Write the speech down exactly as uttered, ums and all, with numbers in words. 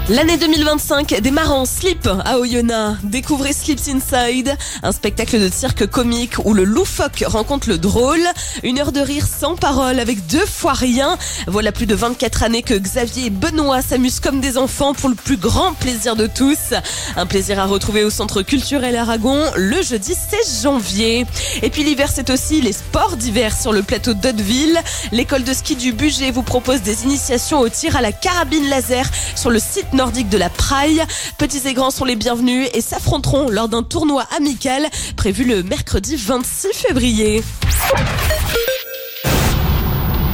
L'année deux mille vingt-cinq démarre en slip à Oyonnax. Découvrez Slips Inside, un spectacle de cirque comique où le loufoque rencontre le drôle. Une heure de rire sans parole avec deux fois rien. Voilà plus de vingt-quatre années que Xavier et Benoît s'amusent comme des enfants pour le plus grand plaisir de tous. Un plaisir à retrouver au Centre culturel Aragon le jeudi seize janvier. Et puis l'hiver, c'est aussi les sports d'hiver sur le plateau d'Hauteville. L'école de ski du Bugey vous propose des initiations au tir à la carabine laser sur le site nordique de la Praille. Petits et grands sont les bienvenus et s'affronteront lors d'un tournoi amical prévu le mercredi vingt-six février.